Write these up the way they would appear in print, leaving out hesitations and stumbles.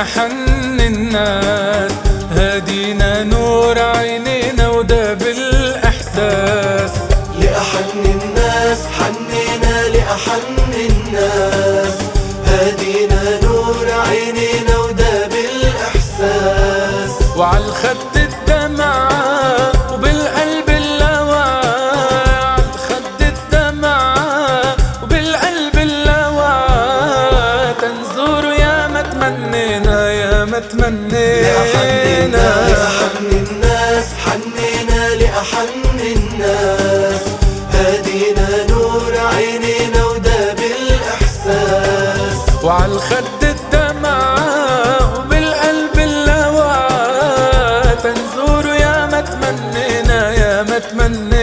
لأحن الناس، هادينا نور عينينا وده بالإحساس. لأحن الناس حنينا لأحن الناس، هادينا نور عينينا وده بالإحساس. وعالخد الدمعة وبالقلب اللواء، عالخد الدمعة وبالقلب اللواء، تنزور يا ما تمنينا يا ما تمنينا. لأحن الناس حنينا لأحن الناس، هادينا نور عينينا وده بالإحساس. وعالخد الدمعة وبالقلب اللواء، تنزور يا ما تمنينا يا ما تمنينا.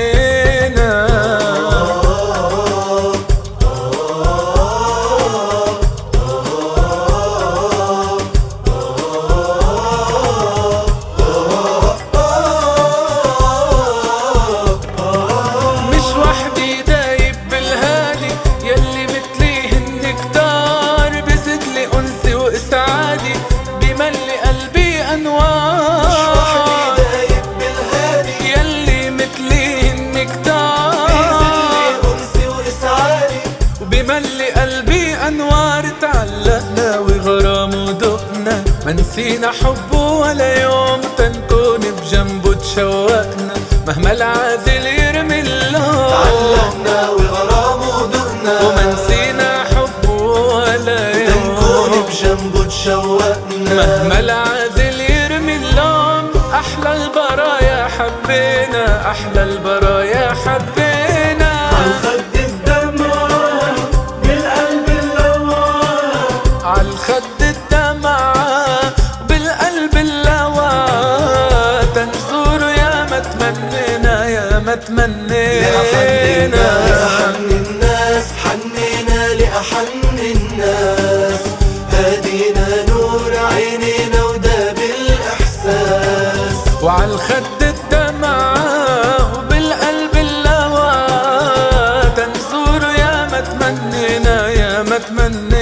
بملي قلبي أنوار تعلقنا وغرام ودقنا، ما نسينا حبه ولا يوم تنكون بجنبه تشوقنا، مهما العازل يرمي اللون تعلقنا وغرام ودقنا، وما نسينا حبه ولا يوم تنكون بجنبه تشوقنا، مهما العازل يرمي اللون. أحلى البرايا حبينا، أحلى البرايا حبينا. عالخد الدمعة بالقلب اللواء، عالخد الدمعة بالقلب اللواء، تنزور يا ما تمنينا يا ما تمنينا. لأحن الناس حنينا لأحن الناس، هادينا نور عينينا وده بالإحساس. وعالخد الدمعة وبالقلب اللواء، تنزور يا ما تمنينا يا ما تمنينا.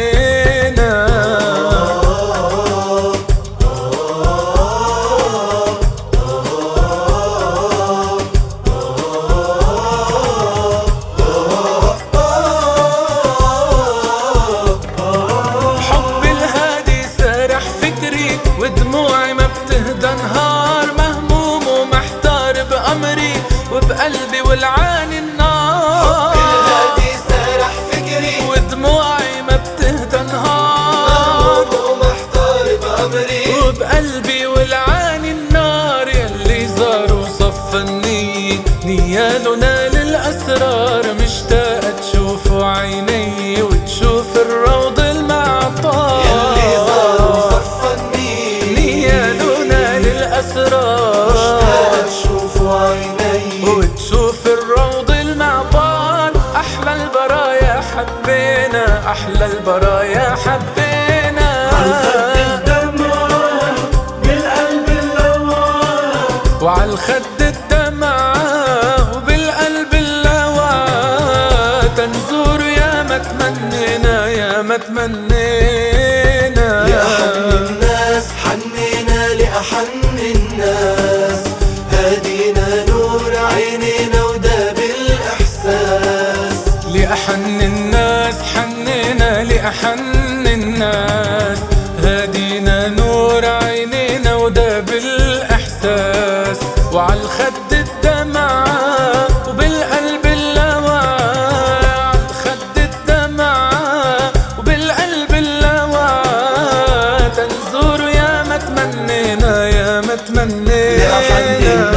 ودموعي ما بتهدى نهار، مهموم ومحتار بأمري وبقلبي ولعاني النار. حب الهادي سارح فكري، ودموعي ما بتهدى نهار، مهموم ومحتار بأمري وبقلبي ولعاني النار. يلي زار وصفى النية نيالنا للأسرار، مشتاقة تشوفوا عيني وتشوف الروض المعطار. يلي زار وصفى نيالنا للأسرار، مشتاقة تشوفوا عيني وتشوف الروض المعطار. أحلى البرايا حبينا، أحلى البرايا حبينا. عالخد الدمعة بالقلب اللواء، وعالخد الدمعة وبالقلب اللواء، تنزور يا ما تمنينا يا ما تمنينا. لأحن الناس حنينا لأحن الناس، هادينا نور عينينا وده بالإحساس. لأحن الناس حنينا لأحن الناس، هادينا نور عينينا وده بالإحساس. وعالخد الدمعة وبالقلب اللواء، عالخد الدمعة وبالقلب اللواء، تنزور يا ما تمنينا يا ما تمنينا.